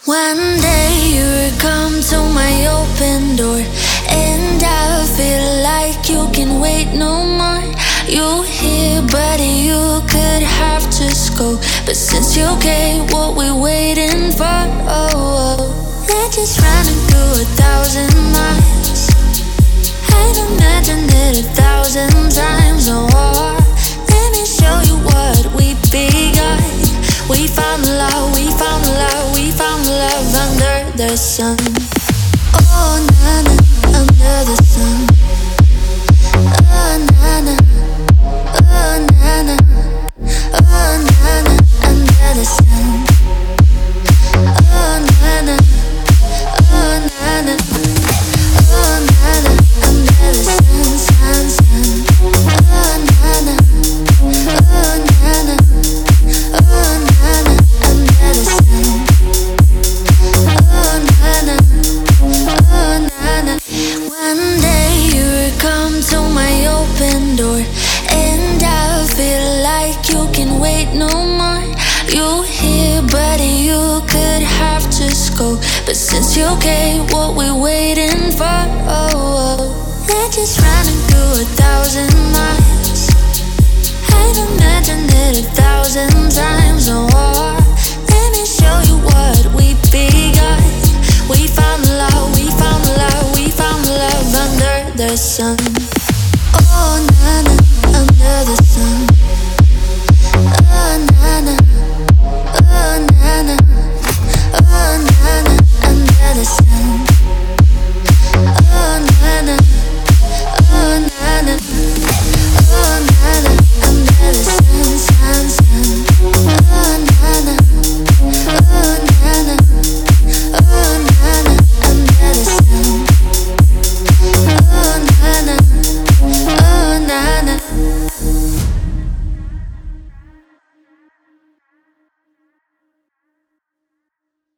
One day you will come to my open door, and I feel like you can wait no more. You here, buddy, you could have just go, but since you came, what we waiting for? Let's just running through 1,000 miles. I've imagined it 1,000 times. Let me show you what we begun. We found love, we found love, we found love under the sun. Oh, na-na, under the sun. Oh, na-na, oh, na-na, oh, na-na, under the sun. Oh, na-na, oh, na-na, oh, na-na, under the sun, sun, sun. Oh, na-na, oh, na-na, oh, na-na, under the sun. Oh, na-na, oh, na-na. One day you will come to my open door, and I feel like you can wait no more. You here, buddy, you could have just go, but since you came, what we waiting for? Let's just running through 1,000 miles. I've imagined it 1,000 times. Let me show you what we begun. We found love, we found love, we found love under the sun.